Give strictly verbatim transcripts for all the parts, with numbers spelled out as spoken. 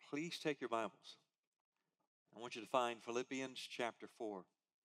Please take your Bibles. I want you to find Philippians chapter four.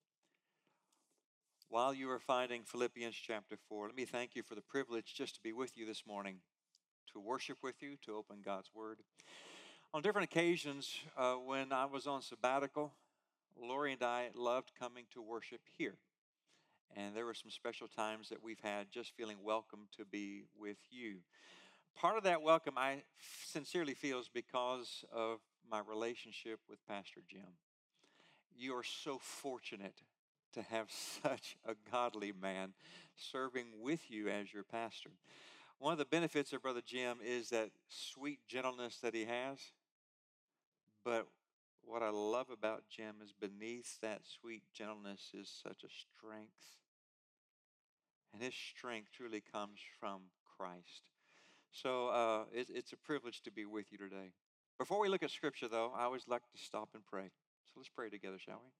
While you are finding Philippians chapter four, let me thank you for the privilege just to be with you this morning, to worship with you, to open God's Word. On different occasions, uh, when I was on sabbatical, Lori and I loved coming to worship here. And there were some special times that we've had just feeling welcome to be with you. Part of that welcome I sincerely feel is because of my relationship with Pastor Jim. You are so fortunate to have such a godly man serving with you as your pastor. One of the benefits of Brother Jim is that sweet gentleness that he has. But what I love about Jim is beneath that sweet gentleness is such a strength. And his strength truly comes from Christ. So uh, it, it's a privilege to be with you today. Before we look at Scripture, though, I always like to stop and pray. So let's pray together, shall we?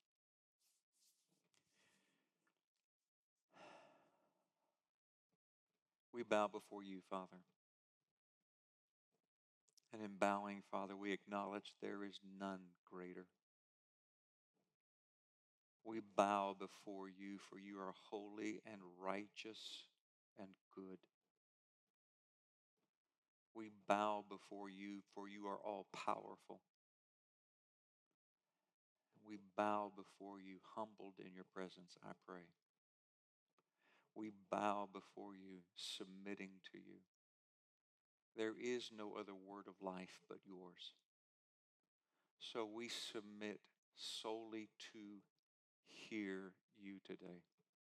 We bow before you, Father. And in bowing, Father, we acknowledge there is none greater. We bow before you, for you are holy and righteous and good. We bow before you, for you are all powerful. We bow before you, humbled in your presence, I pray. We bow before you, submitting to you. There is no other word of life but yours. So we submit solely to hear you today.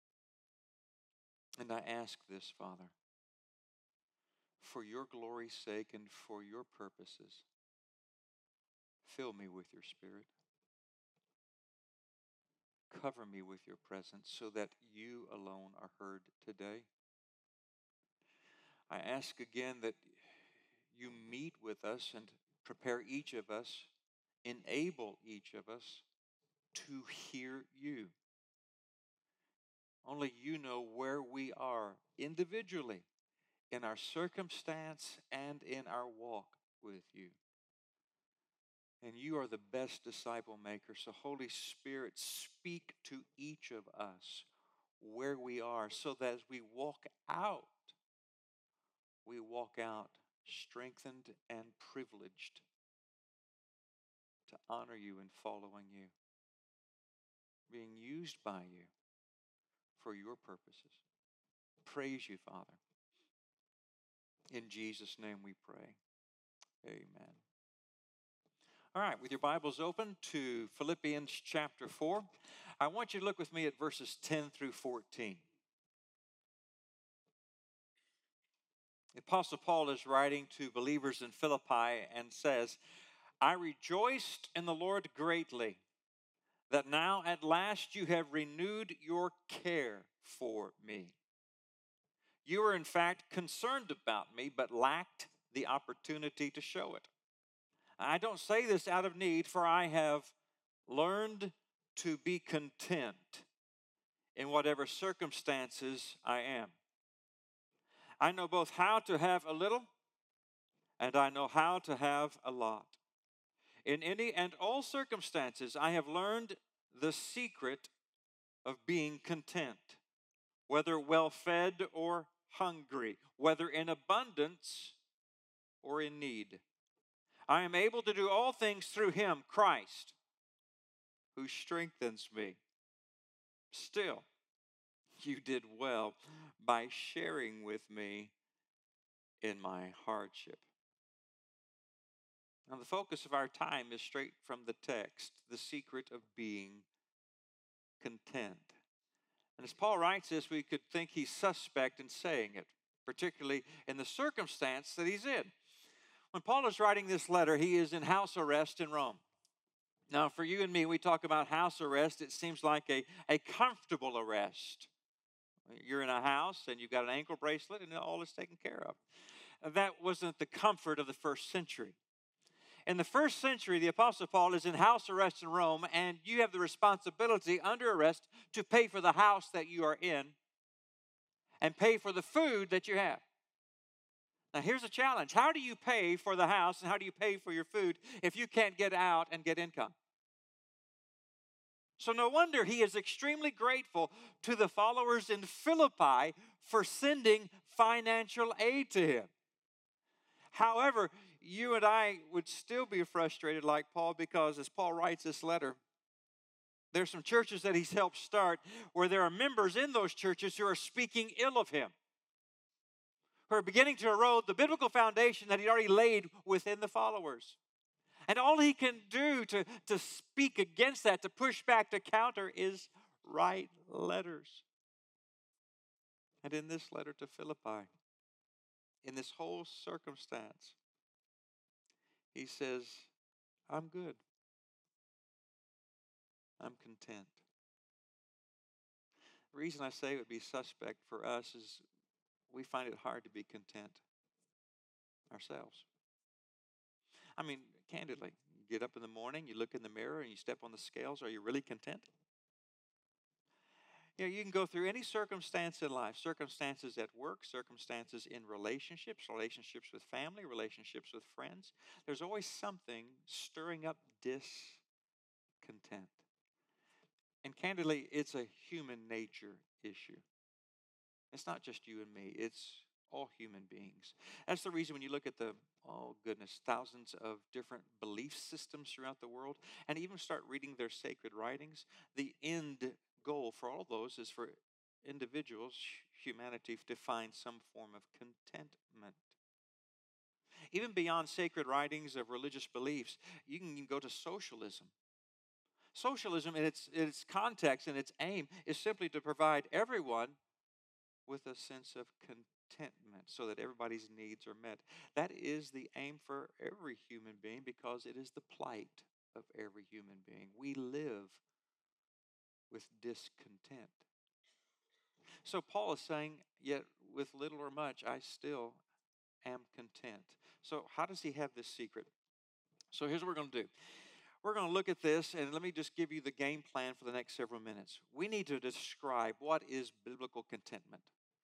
And I ask this, Father, for your glory's sake and for your purposes, fill me with your Spirit. Cover me with your presence so that you alone are heard today. I ask again that you meet with us and prepare each of us, enable each of us to hear you. Only you know where we are individually in our circumstance and in our walk with you. And you are the best disciple maker. So Holy Spirit, speak to each of us where we are so that as we walk out, we walk out strengthened and privileged to honor you and following you, being used by you for your purposes. Praise you, Father. In Jesus' name we pray. Amen. All right, with your Bibles open to Philippians chapter four, I want you to look with me at verses ten through fourteen. The Apostle Paul is writing to believers in Philippi and says, I rejoiced in the Lord greatly that now at last you have renewed your care for me. You were in fact concerned about me, but lacked the opportunity to show it. I don't say this out of need, for I have learned to be content in whatever circumstances I am. I know both how to have a little and I know how to have a lot. In any and all circumstances, I have learned the secret of being content, whether well-fed or hungry, whether in abundance or in need. I am able to do all things through him, Christ, who strengthens me. Still, you did well by sharing with me in my hardship. Now, the focus of our time is straight from the text, the secret of being content. And as Paul writes this, we could think he's suspect in saying it, particularly in the circumstance that he's in. When Paul is writing this letter, he is in house arrest in Rome. Now, for you and me, we talk about house arrest, it seems like a, a comfortable arrest. You're in a house and you've got an ankle bracelet and all is taken care of. That wasn't the comfort of the first century. In the first century, the Apostle Paul is in house arrest in Rome, and you have the responsibility under arrest to pay for the house that you are in and pay for the food that you have. Now, here's a challenge. How do you pay for the house and how do you pay for your food if you can't get out and get income? So, no wonder he is extremely grateful to the followers in Philippi for sending financial aid to him. However, you and I would still be frustrated like Paul because as Paul writes this letter, there's some churches that he's helped start where there are members in those churches who are speaking ill of him, who are beginning to erode the biblical foundation that he already laid within the followers. And all he can do to, to speak against that, to push back, to counter, is write letters. And in this letter to Philippi, in this whole circumstance, he says, I'm good. I'm content. The reason I say it would be suspect for us is we find it hard to be content ourselves. I mean, candidly, you get up in the morning, you look in the mirror, and you step on the scales. Are you really content? You know, you can go through any circumstance in life, circumstances at work, circumstances in relationships, relationships with family, relationships with friends. There's always something stirring up discontent. And candidly, it's a human nature issue. It's not just you and me. It's all human beings. That's the reason when you look at the, oh goodness, thousands of different belief systems throughout the world, and even start reading their sacred writings, the end goal for all of those is for individuals, humanity, to find some form of contentment. Even beyond sacred writings of religious beliefs, you can go to socialism. Socialism in its, in its context and its aim is simply to provide everyone with a sense of contentment so that everybody's needs are met. That is the aim for every human being because it is the plight of every human being. We live with discontent. So Paul is saying, yet with little or much, I still am content. So how does he have this secret? So here's what we're going to do. We're going to look at this, and let me just give you the game plan for the next several minutes. We need to describe what is biblical contentment.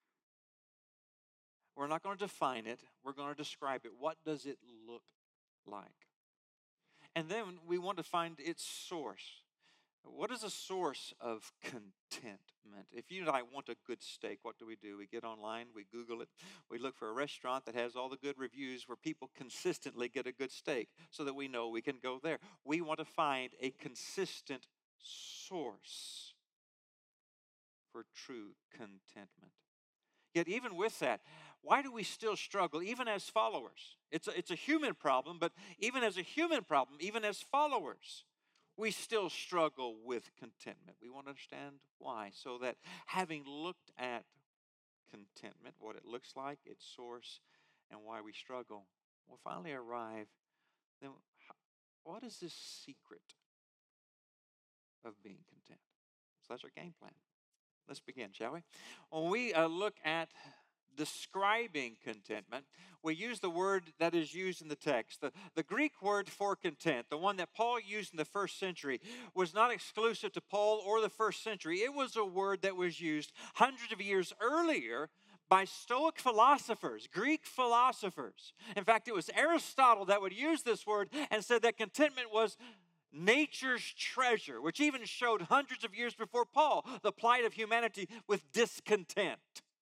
We're not going to define it. We're going to describe it. What does it look like? And then we want to find its source. What is a source of contentment? If you and I want a good steak, what do we do? We get online, we Google it, we look for a restaurant that has all the good reviews where people consistently get a good steak so that we know we can go there. We want to find a consistent source for true contentment. Yet even with that, why do we still struggle, even as followers? It's a, it's a human problem, but even as a human problem, even as followers, we still struggle with contentment. We want to understand why, so that having looked at contentment, what it looks like, its source, and why we struggle, we'll finally arrive. Then, what is this secret of being content? So that's our game plan. Let's begin, shall we? When we uh, look at describing contentment, we use the word that is used in the text. The, the Greek word for content, the one that Paul used in the first century, was not exclusive to Paul or the first century. It was a word that was used hundreds of years earlier by Stoic philosophers, Greek philosophers. In fact, it was Aristotle that would use this word and said that contentment was nature's treasure, which even showed hundreds of years before Paul the plight of humanity with discontent.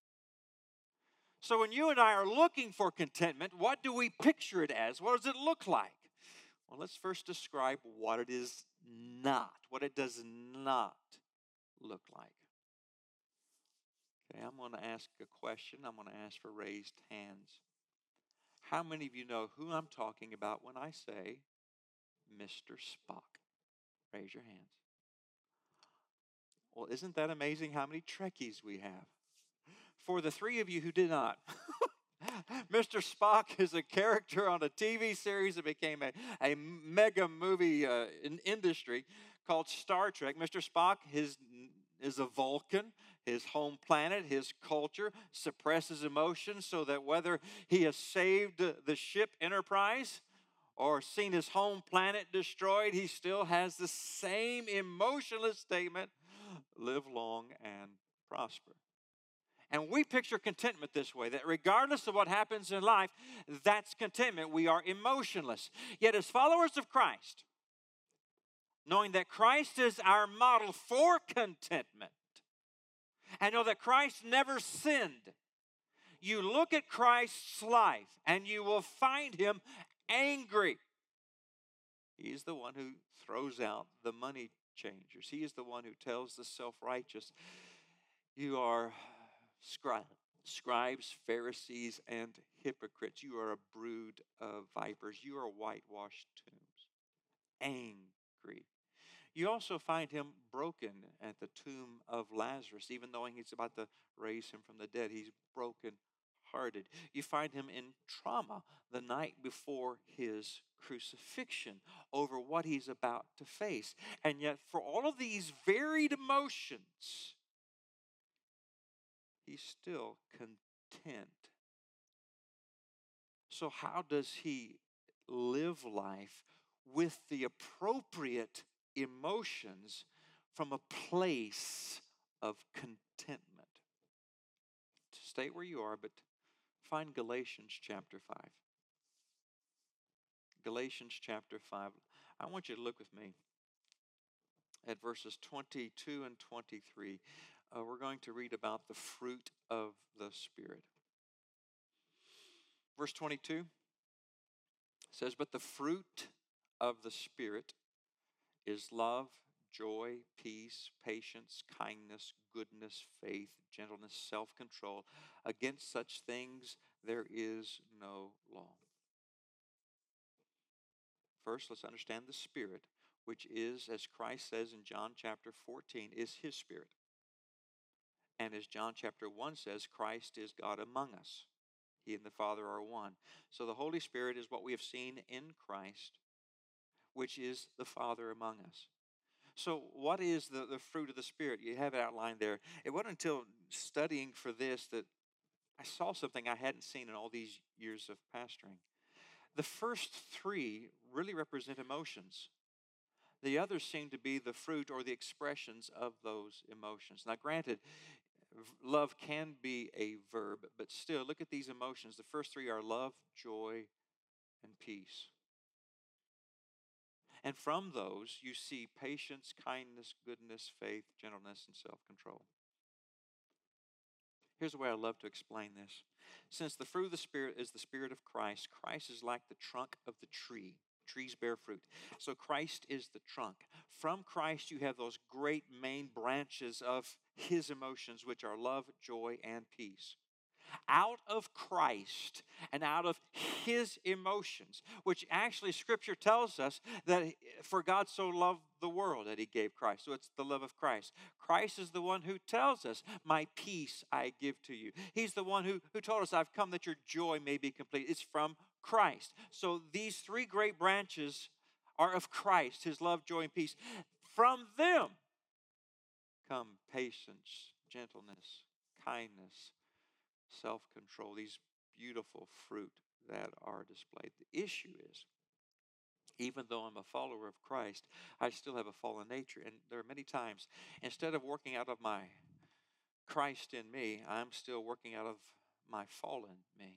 So when you and I are looking for contentment, what do we picture it as? What does it look like? Well, let's first describe what it is not, what it does not look like. Okay, I'm going to ask a question. I'm going to ask for raised hands. How many of you know who I'm talking about when I say Mister Spock? Raise your hands. Well, isn't that amazing how many Trekkies we have? For the three of you who did not, Mister Spock is a character on a T V series that became a, a mega movie uh, in industry called Star Trek. Mister Spock his, is a Vulcan. His home planet, his culture, suppresses emotions so that whether he has saved the ship Enterprise or seen his home planet destroyed, he still has the same emotionless statement, live long and prosper. And we picture contentment this way, that regardless of what happens in life, that's contentment. We are emotionless. Yet as followers of Christ, knowing that Christ is our model for contentment, and know that Christ never sinned, you look at Christ's life and you will find him angry. He's the one who throws out the money changers. He is the one who tells the self-righteous, you are scribes, scribes, Pharisees, and hypocrites. You are a brood of vipers. You are whitewashed tombs. Angry. You also find him broken at the tomb of Lazarus. Even though he's about to raise him from the dead, he's broken-hearted. You find him in trauma the night before his crucifixion over what he's about to face. And yet, for all of these varied emotions, he's still content. So how does he live life with the appropriate emotions from a place of contentment? Stay where you are, but find Galatians chapter five. Galatians chapter five. I want you to look with me at verses twenty-two and twenty-three. Uh, we're going to read about the fruit of the Spirit. Verse twenty-two says, but the fruit of the Spirit is love, joy, peace, patience, kindness, goodness, faith, gentleness, self-control. Against such things there is no law. First, let's understand the Spirit, which is, as Christ says in John chapter fourteen, is his Spirit. And as John chapter one says, Christ is God among us. He and the Father are one. So the Holy Spirit is what we have seen in Christ, which is the Father among us. So what is the, the fruit of the Spirit? You have it outlined there. It wasn't until studying for this that I saw something I hadn't seen in all these years of pastoring. The first three really represent emotions. The others seem to be the fruit or the expressions of those emotions. Now granted, love can be a verb, but still, look at these emotions. The first three are love, joy, and peace. And from those, you see patience, kindness, goodness, faith, gentleness, and self-control. Here's the way I love to explain this. Since the fruit of the Spirit is the Spirit of Christ, Christ is like the trunk of the tree. Trees bear fruit. So Christ is the trunk. From Christ, you have those great main branches of his emotions, which are love, joy, and peace. Out of Christ and out of his emotions, which actually Scripture tells us that for God so loved the world that he gave Christ. So it's the love of Christ. Christ is the one who tells us, my peace I give to you. He's the one who, who told us, I've come that your joy may be complete. It's from Christ. So these three great branches are of Christ, his love, joy, and peace. From them come patience, gentleness, kindness, self-control, these beautiful fruit that are displayed. The issue is, even though I'm a follower of Christ, I still have a fallen nature. And there are many times, instead of working out of my Christ in me, I'm still working out of my fallen me,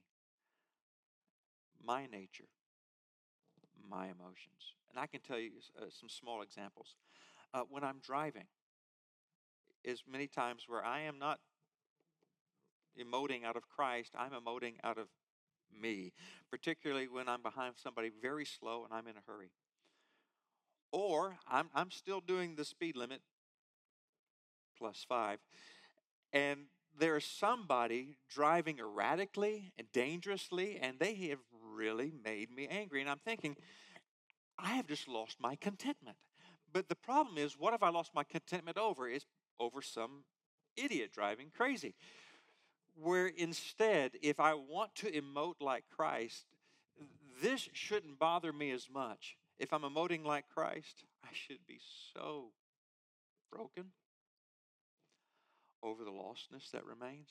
my nature, my emotions. And I can tell you uh, some small examples. Uh, when I'm driving, is many times where I am not emoting out of Christ, I'm emoting out of me, particularly when I'm behind somebody very slow and I'm in a hurry. Or I'm, I'm still doing the speed limit, plus five, and there's somebody driving erratically and dangerously, and they have really made me angry. And I'm thinking, I have just lost my contentment. But the problem is, what have I lost my contentment over? It's over some idiot driving crazy. Where instead, if I want to emote like Christ, this shouldn't bother me as much. If I'm emoting like Christ, I should be so broken over the lostness that remains.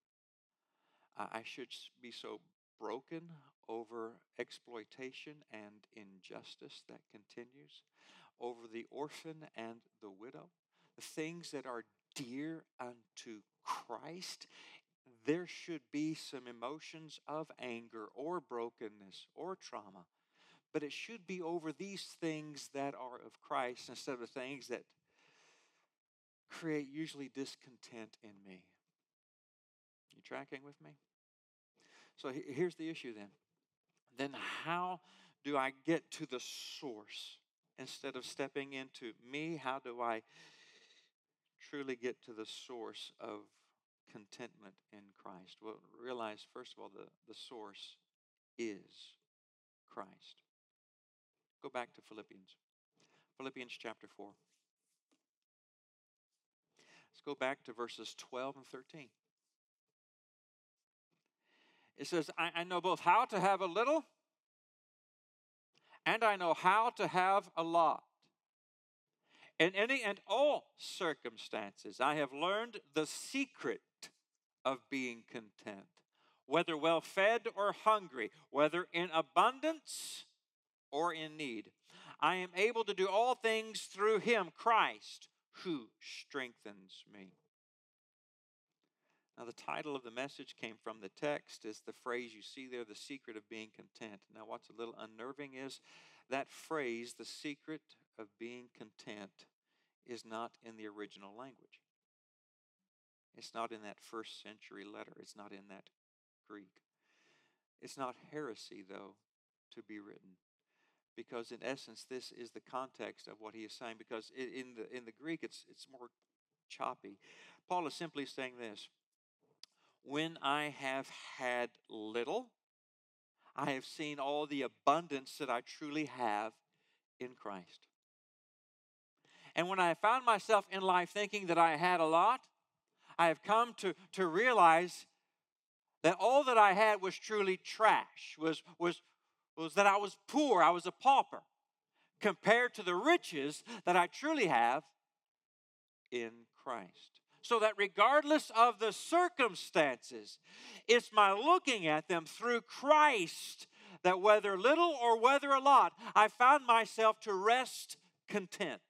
I should be so broken over exploitation and injustice that continues, over the orphan and the widow, the things that are dear unto Christ. there should be some emotions of anger or brokenness or trauma, but it should be over these things that are of Christ instead of the things that create usually discontent in me. You tracking with me? So here's the issue then. Then how do I get to the source? Instead of stepping into me, how do I truly get to the source of contentment in Christ? Well, realize, first of all, the, the source is Christ. Go back to Philippians. Philippians chapter four. Let's go back to verses twelve and thirteen. It says, I, I know both how to have a little and I know how to have a lot. In any and all circumstances, I have learned the secret of being content, whether well fed or hungry, whether in abundance or in need. I am able to do all things through him, Christ, who strengthens me. Now, the title of the message came from the text, is the phrase you see there, the secret of being content. Now, what's a little unnerving is that phrase, the secret of being content, is not in the original language. It's not in that first century letter. It's not in that Greek. It's not heresy, though, to be written. Because in essence, this is the context of what he is saying. Because in the, in the Greek, it's, it's more choppy. Paul is simply saying this. When I have had little, I have seen all the abundance that I truly have in Christ. And when I found myself in life thinking that I had a lot, I have come to, to realize that all that I had was truly trash, was, was, was that I was poor, I was a pauper, compared to the riches that I truly have in Christ. So that regardless of the circumstances, it's my looking at them through Christ that whether little or whether a lot, I found myself to rest content.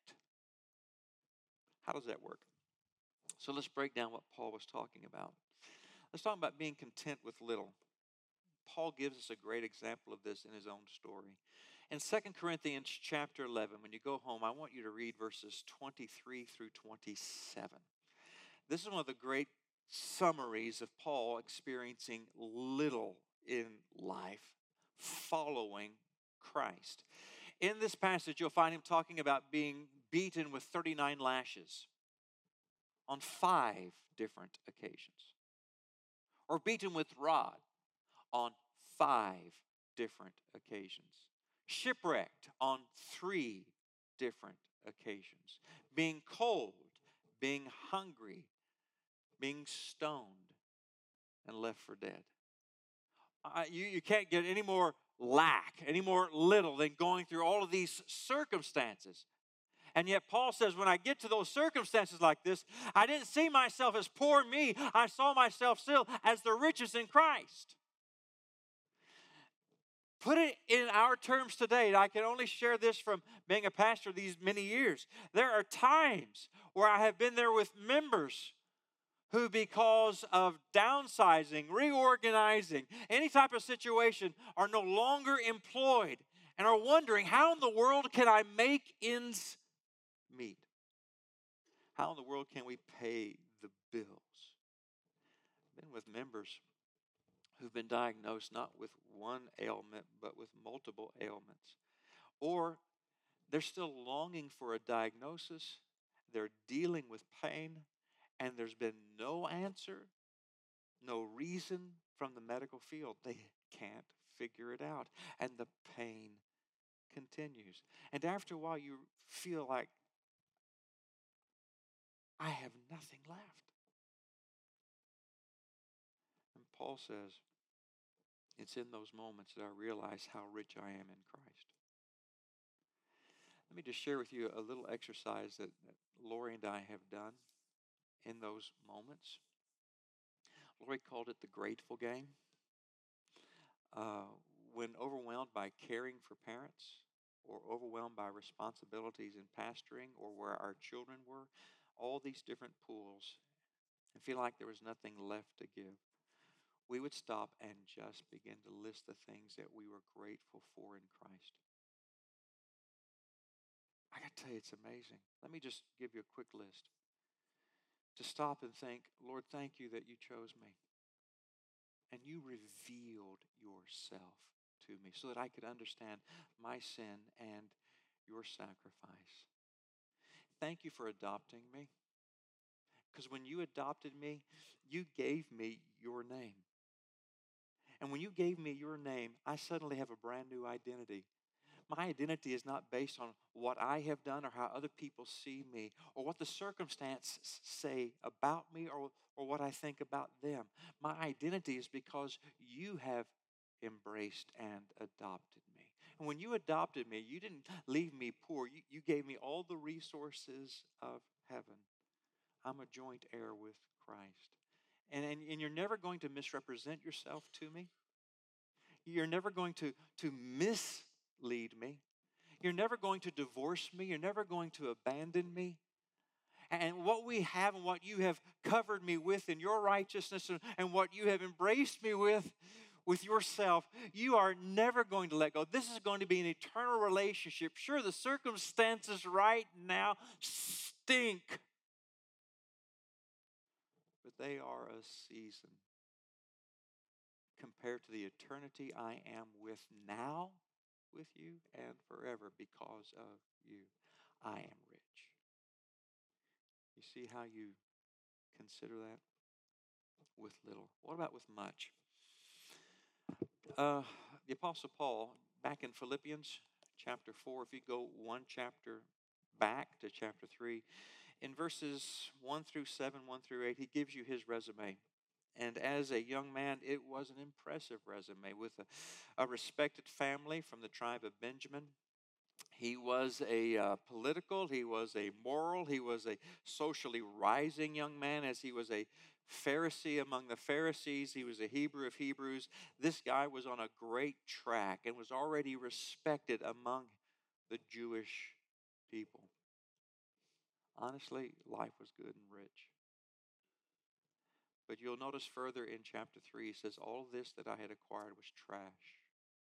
How does that work? So let's break down what Paul was talking about. Let's talk about being content with little. Paul gives us a great example of this in his own story. In Second Corinthians chapter eleven, when you go home, I want you to read verses twenty-three through twenty-seven. This is one of the great summaries of Paul experiencing little in life, following Christ. In this passage, you'll find him talking about being beaten with thirty-nine lashes on five different occasions, or beaten with rod on five different occasions, shipwrecked on three different occasions, being cold, being hungry, being stoned, and left for dead. Uh, you, you can't get any more lack, any more little than going through all of these circumstances. And yet Paul says, when I get to those circumstances like this, I didn't see myself as poor me. I saw myself still as the richest in Christ. Put it in our terms today, and I can only share this from being a pastor these many years. There are times where I have been there with members who, because of downsizing, reorganizing, any type of situation, are no longer employed and are wondering, how in the world can I make ends meet? How in the world can we pay the bills? I've been with members who've been diagnosed not with one ailment, but with multiple ailments. Or they're still longing for a diagnosis, they're dealing with pain, and there's been no answer, no reason from the medical field. They can't figure it out, and the pain continues. And after a while, you feel like, I have nothing left. And Paul says, it's in those moments that I realize how rich I am in Christ. Let me just share with you a little exercise that, that Lori and I have done in those moments. Lori called it the grateful game. Uh, when overwhelmed by caring for parents, or overwhelmed by responsibilities in pastoring, or where our children were, all these different pools, and feel like there was nothing left to give. we would stop and just begin to list the things that we were grateful for in Christ. I got to tell you, it's amazing. Let me just give you a quick list. To stop and think, Lord, thank you that you chose me. And you revealed yourself to me so that I could understand my sin and your sacrifice. Thank you for adopting me. Because when you adopted me, you gave me your name. And when you gave me your name, I suddenly have a brand new identity. My identity is not based on what I have done or how other people see me or what the circumstances say about me or, or what I think about them. My identity is because you have embraced and adopted me. And when you adopted me, you didn't leave me poor. You, you gave me all the resources of heaven. I'm a joint heir with Christ. And, and, and you're never going to misrepresent yourself to me. You're never going to, to mislead me. You're never going to divorce me. You're never going to abandon me. And what we have and what you have covered me with in your righteousness and, and what you have embraced me with, with yourself, you are never going to let go. This is going to be an eternal relationship. Sure, the circumstances right now stink, but they are a season compared to the eternity I am with now with you and forever because of you. I am rich. You see how you consider that? With little. What about with much? Uh, the Apostle Paul, back in Philippians chapter four, if you go one chapter back to chapter three, in verses one through seven, one through eight, he gives you his resume. And as a young man, it was an impressive resume with a, a respected family from the tribe of Benjamin. He was a uh, political, he was a moral, he was a socially rising young man, as he was a Pharisee among the Pharisees. He was a Hebrew of Hebrews. This guy was on a great track and was already respected among the Jewish people. Honestly, life was good and rich. But you'll notice further in chapter three, he says, all of this that I had acquired was trash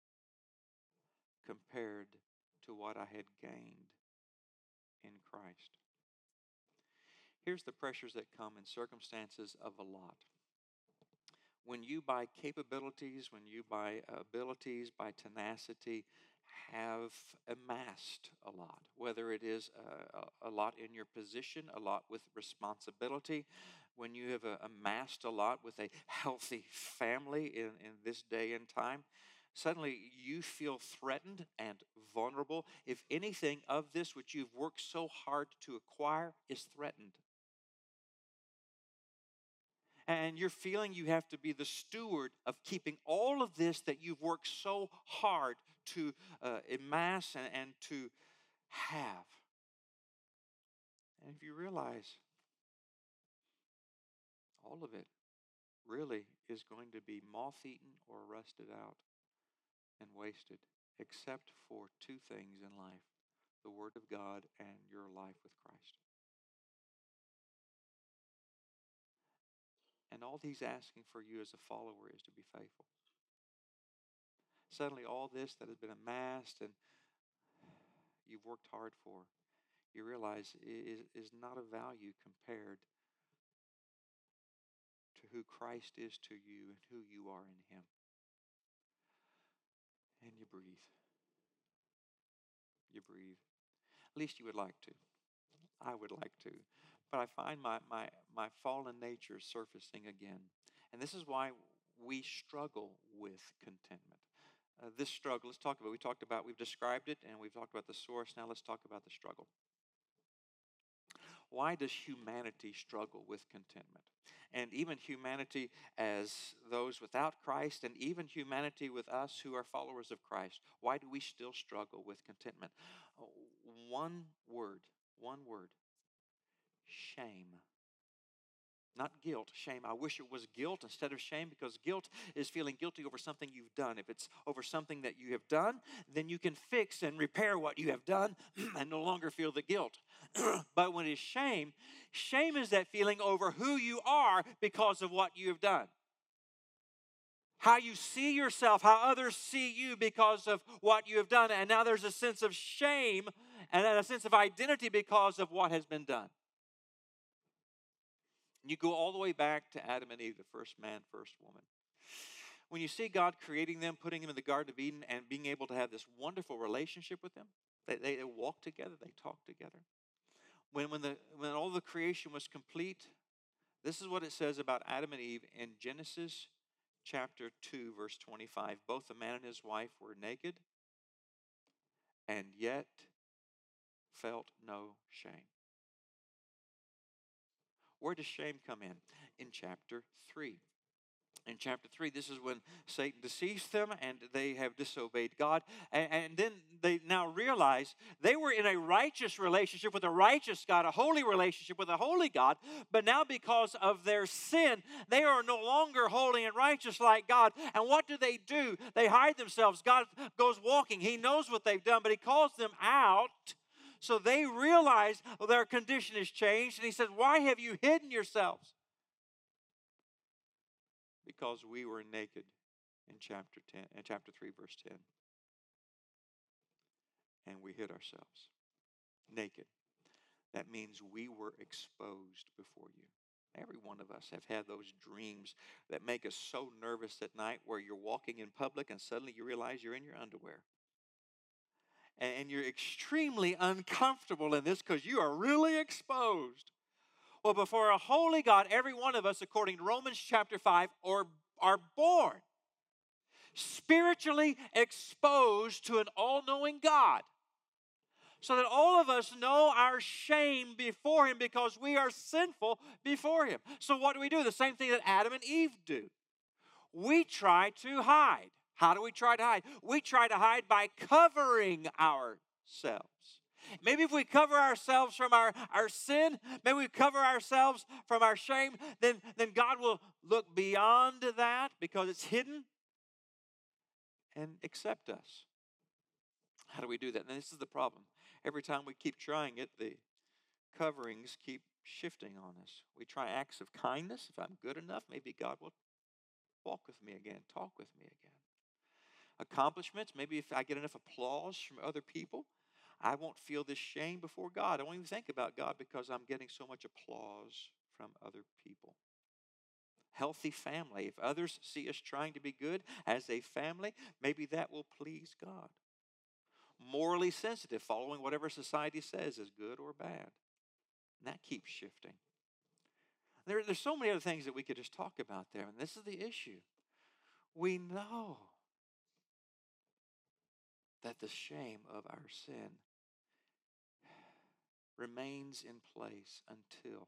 compared to what I had gained in Christ. Here's the pressures that come in circumstances of a lot. When you, by capabilities, when you, by abilities, by tenacity, have amassed a lot, whether it is a, a lot in your position, a lot with responsibility, when you have uh, amassed a lot with a healthy family in, in this day and time, suddenly you feel threatened and vulnerable if anything of this which you've worked so hard to acquire is threatened. And you're feeling you have to be the steward of keeping all of this that you've worked so hard to uh, amass and, and to have. And if you realize all of it really is going to be moth-eaten or rusted out and wasted, except for two things in life, the Word of God and your life with Christ. And all he's asking for you as a follower is to be faithful. Suddenly all this that has been amassed and you've worked hard for, you realize is, is not of value compared to who Christ is to you and who you are in him. And you breathe. You breathe. At least you would like to. I would like to. But I find my, my, my fallen nature surfacing again. And this is why we struggle with contentment. Uh, this struggle, let's talk about, we talked about, we've described it and we've talked about the source. Now let's talk about the struggle. Why does humanity struggle with contentment? And even humanity as those without Christ, and even humanity with us who are followers of Christ, why do we still struggle with contentment? One word, one word, shame. Not guilt, shame. I wish it was guilt instead of shame, because guilt is feeling guilty over something you've done. If it's over something that you have done, then you can fix and repair what you have done and no longer feel the guilt. But when it's shame, shame is that feeling over who you are because of what you have done. how you see yourself, how others see you because of what you have done. And now there's a sense of shame and a sense of identity because of what has been done. You go all the way back to Adam and Eve, the first man, first woman. When you see God creating them, putting them in the Garden of Eden, and being able to have this wonderful relationship with them, they, they, they walk together, they talk together. When, when, the, when all the creation was complete, this is what it says about Adam and Eve in Genesis chapter two, verse twenty-five. Both the man and his wife were naked and yet felt no shame. Where does shame come in? In chapter three. In chapter three, this is when Satan deceives them and they have disobeyed God. And, and then they now realize they were in a righteous relationship with a righteous God, a holy relationship with a holy God. But now because of their sin, they are no longer holy and righteous like God. And what do they do? They hide themselves. God goes walking. He knows what they've done, but He calls them out. So they realize their condition has changed. And He says, why have you hidden yourselves? Because we were naked in chapter ten, in chapter three, verse ten. And we hid ourselves naked. That means we were exposed before you. Every one of us have had those dreams that make us so nervous at night where you're walking in public and suddenly you realize you're in your underwear. And you're extremely uncomfortable in this because you are really exposed. Well, before a holy God, every one of us, according to Romans chapter five, are, are born spiritually exposed to an all-knowing God. So that all of us know our shame before Him because we are sinful before Him. So what do we do? The same thing that Adam and Eve do. We try to hide. How do we try to hide? We try to hide by covering ourselves. Maybe if we cover ourselves from our, our sin, maybe we cover ourselves from our shame, then, then God will look beyond that because it's hidden and accept us. How do we do that? And this is the problem. Every time we keep trying it, the coverings keep shifting on us. We try acts of kindness. If I'm good enough, maybe God will walk with me again, talk with me again. Accomplishments, maybe if I get enough applause from other people, I won't feel this shame before God. I won't even think about God because I'm getting so much applause from other people. Healthy family. If others see us trying to be good as a family, maybe that will please God. Morally sensitive, following whatever society says is good or bad. And that keeps shifting. There, there's so many other things that we could just talk about there, and this is the issue. We know that the shame of our sin remains in place until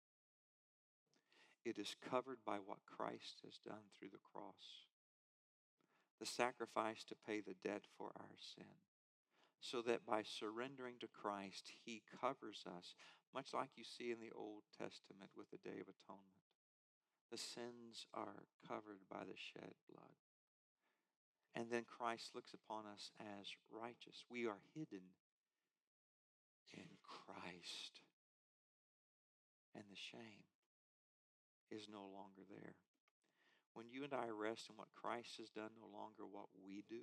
it is covered by what Christ has done through the cross. The sacrifice to pay the debt for our sin. So that by surrendering to Christ, He covers us, much like you see in the Old Testament with the Day of Atonement. The sins are covered by the shed blood. And then Christ looks upon us as righteous. We are hidden in Christ. And the shame is no longer there. When you and I rest in what Christ has done, no longer what we do,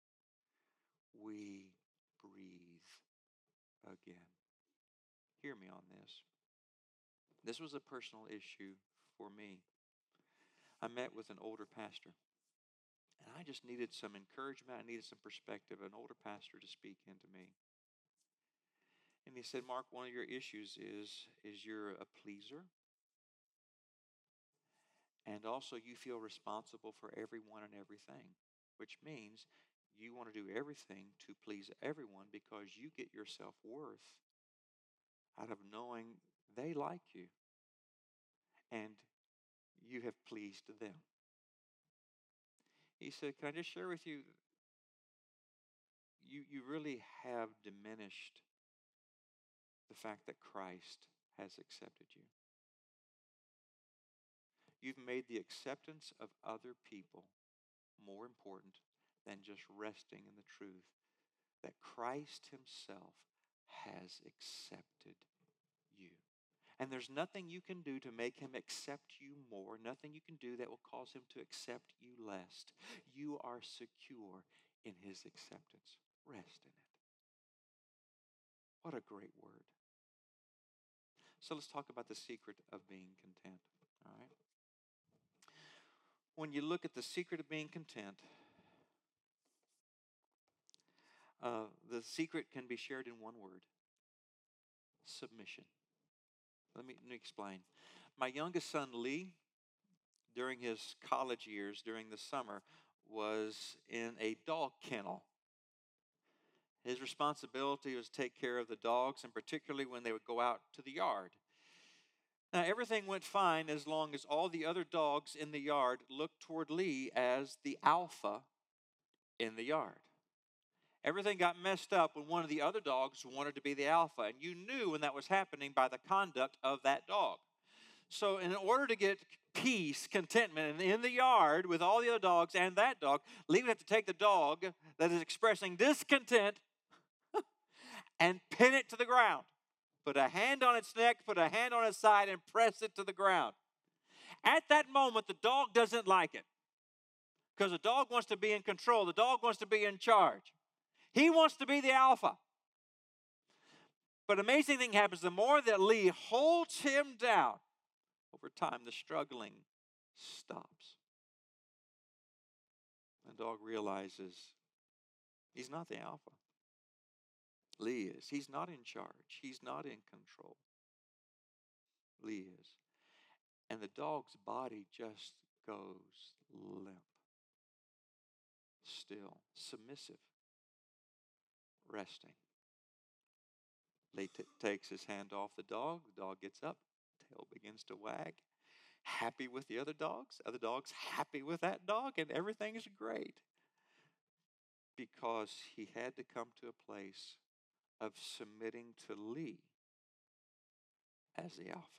we breathe again. Hear me on this. This was a personal issue for me. I met with an older pastor, and I just needed some encouragement. I needed some perspective, an older pastor to speak into me. And he said, Mark, one of your issues is, is you're a pleaser. And also you feel responsible for everyone and everything, which means you want to do everything to please everyone because you get your self-worth out of knowing they like you and you have pleased them. He said, can I just share with you, you, you really have diminished the fact that Christ has accepted you. You've made the acceptance of other people more important than just resting in the truth that Christ Himself has accepted you. And there's nothing you can do to make Him accept you more, nothing you can do that will cause him to accept you less. You are secure in his acceptance. Rest in it. What a great word. So let's talk about the secret of being content. All right. When you look at the secret of being content, uh, the secret can be shared in one word: submission. Let me, let me explain. My youngest son, Lee, during his college years, during the summer, was in a dog kennel. His responsibility was to take care of the dogs, and particularly when they would go out to the yard. Now, everything went fine as long as all the other dogs in the yard looked toward Lee as the alpha in the yard. Everything got messed up when one of the other dogs wanted to be the alpha, and you knew when that was happening by the conduct of that dog. So in order to get peace, contentment in the yard with all the other dogs and that dog, Lee would have to take the dog that is expressing discontent and pin it to the ground. Put a hand on its neck, put a hand on its side, and press it to the ground. At that moment, the dog doesn't like it because the dog wants to be in control. The dog wants to be in charge. He wants to be the alpha. But amazing thing happens. The more that Lee holds him down, over time, the struggling stops. The dog realizes he's not the alpha. Lee is. He's not in charge. He's not in control. Lee is. And the dog's body just goes limp. Still, submissive, resting. Lee t- takes his hand off the dog. The dog gets up. Tail begins to wag. Happy with the other dogs. Other dogs happy with that dog. And everything is great. Because he had to come to a place of submitting to Lee as the alpha.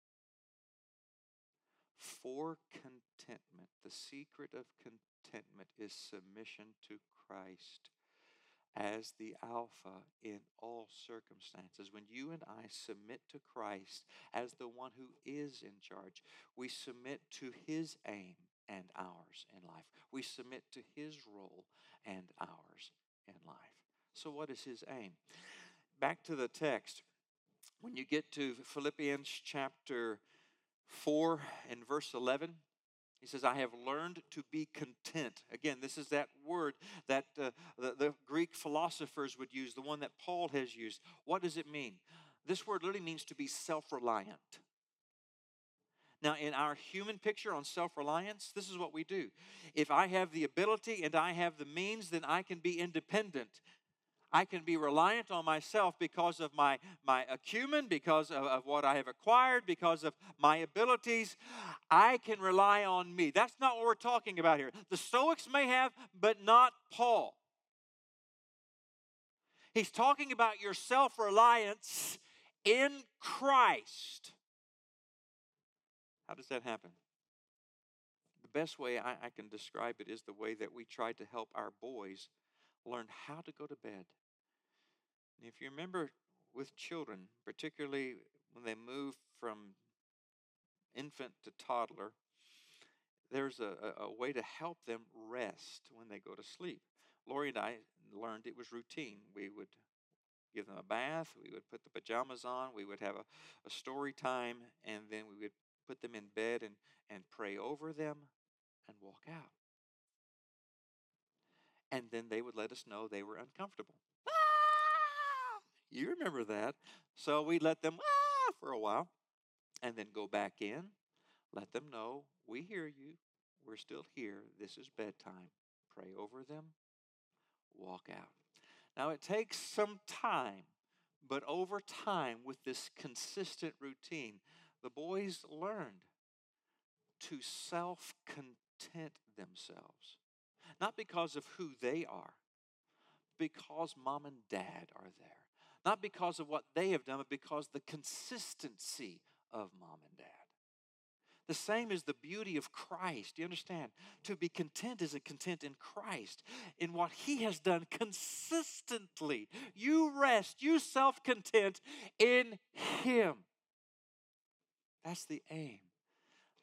For contentment, the secret of contentment is submission to Christ as the alpha in all circumstances. When you and I submit to Christ as the one who is in charge, we submit to his aim and ours in life. We submit to his role and ours in life. So what is his aim? Back to the text. When you get to Philippians chapter four and verse eleven, he says, I have learned to be content. Again, this is that word that uh, the, the Greek philosophers would use, the one that Paul has used. What does it mean? This word literally means to be self-reliant. Now, in our human picture on self-reliance, this is what we do. If I have the ability and I have the means, then I can be independent. I can be reliant on myself because of my, my acumen, because of, of what I have acquired, because of my abilities. I can rely on me. That's not what we're talking about here. The Stoics may have, but not Paul. He's talking about your self-reliance in Christ. How does that happen? The best way I, I can describe it is the way that we tried to help our boys learn how to go to bed. And if you remember with children, particularly when they move from infant to toddler, there's a, a, a way to help them rest when they go to sleep. Lori and I learned it was routine. We would give them a bath, we would put the pajamas on, we would have a, a story time, and then we would put them in bed and, and pray over them and walk out. And then they would let us know they were uncomfortable. Ah! You remember that. So we let them ah, for a while and then go back in, let them know we hear you, we're still here, this is bedtime. Pray over them, walk out. Now it takes some time, but over time with this consistent routine, the boys learned to self-content themselves. Not because of who they are, because mom and dad are there. Not because of what they have done, but because the consistency of mom and dad. The same is the beauty of Christ. Do you understand? To be content is a content in Christ, in what he has done consistently. You rest, you self-content in him. That's the aim.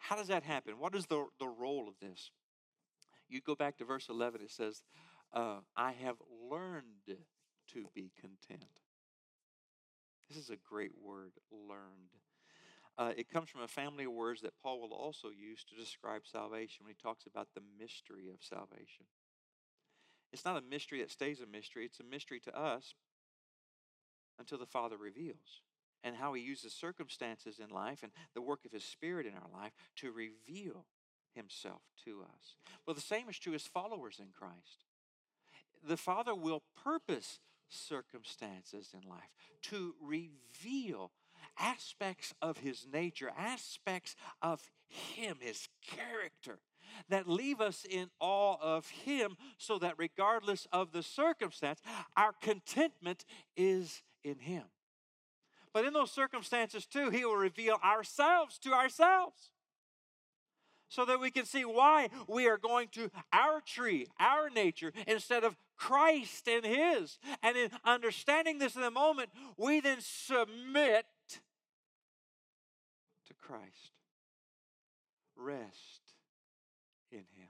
How does that happen? What is the, the role of this? You go back to verse eleven, it says, uh, I have learned to be content. This is a great word, learned. Uh, it comes from a family of words that Paul will also use to describe salvation when he talks about the mystery of salvation. It's not a mystery that stays a mystery. It's a mystery to us until the Father reveals, and how he uses circumstances in life and the work of his Spirit in our life to reveal himself to us. Well, the same is true as followers in Christ. The Father will purpose circumstances in life to reveal aspects of his nature, aspects of him, his character, that leave us in awe of him, so that regardless of the circumstance, our contentment is in him. But in those circumstances too, he will reveal ourselves to ourselves, so that we can see why we are going to our tree, our nature, instead of Christ and his. And in understanding this in the moment, we then submit to Christ. Rest in him,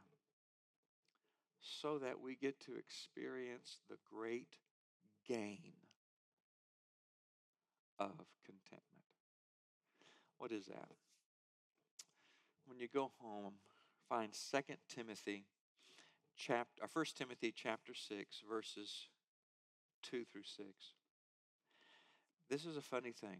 so that we get to experience the great gain of contentment. What is that? When you go home, find Second Timothy chapter, First Timothy chapter six, verses two through six. This is a funny thing.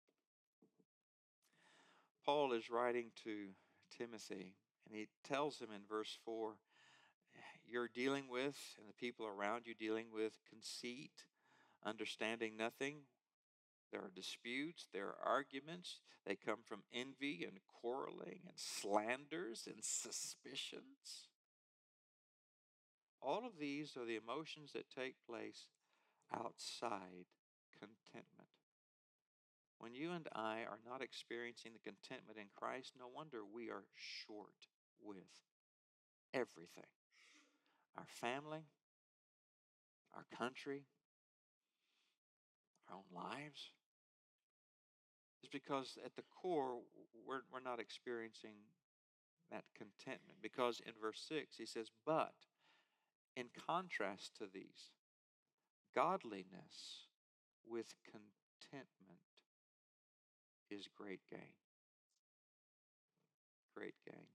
Paul is writing to Timothy, and he tells him in verse four, you're dealing with, and the people around you dealing with, conceit, understanding nothing. There are disputes, there are arguments. They come from envy and quarreling and slanders and suspicions. All of these are the emotions that take place outside contentment. When you and I are not experiencing the contentment in Christ, no wonder we are short with everything. Our family, our country, our own lives. It's because at the core, we're, we're not experiencing that contentment. Because in verse six, he says, but in contrast to these, godliness with contentment is great gain. Great gain.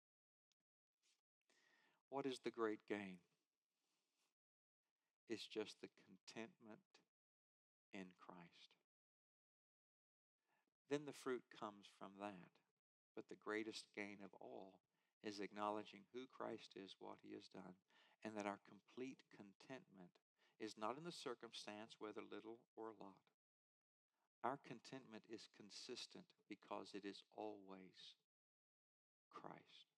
What is the great gain? It's just the contentment in Christ. Then the fruit comes from that. But the greatest gain of all is acknowledging who Christ is, what he has done, and that our complete contentment is not in the circumstance, whether little or a lot. Our contentment is consistent because it is always Christ.